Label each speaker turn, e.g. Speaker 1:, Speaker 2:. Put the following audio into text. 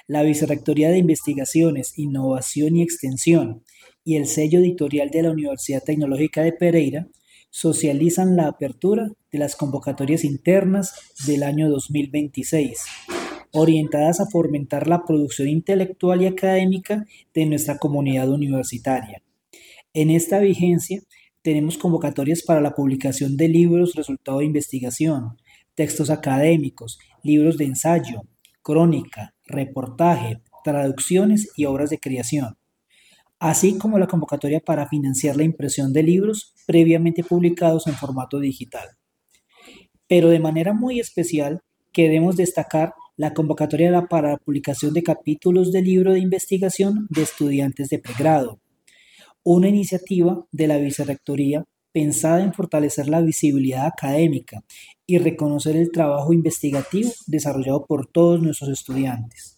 Speaker 1: La Vicerrectoría de Investigaciones, Innovación y Extensión y el sello editorial de la Universidad Tecnológica de Pereira socializan la apertura de las convocatorias internas del año 2026, orientadas a fomentar la producción intelectual y académica de nuestra comunidad universitaria. En esta vigencia, tenemos convocatorias para la publicación de libros resultado de investigación, textos académicos, libros de ensayo, crónica, reportaje, traducciones y obras de creación, así como la convocatoria para financiar la impresión de libros previamente publicados en formato digital. Pero de manera muy especial, queremos destacar la convocatoria para la publicación de capítulos de libro de investigación de estudiantes de pregrado, una iniciativa de la Vicerrectoría pensada en fortalecer la visibilidad académica y reconocer el trabajo investigativo desarrollado por todos nuestros estudiantes.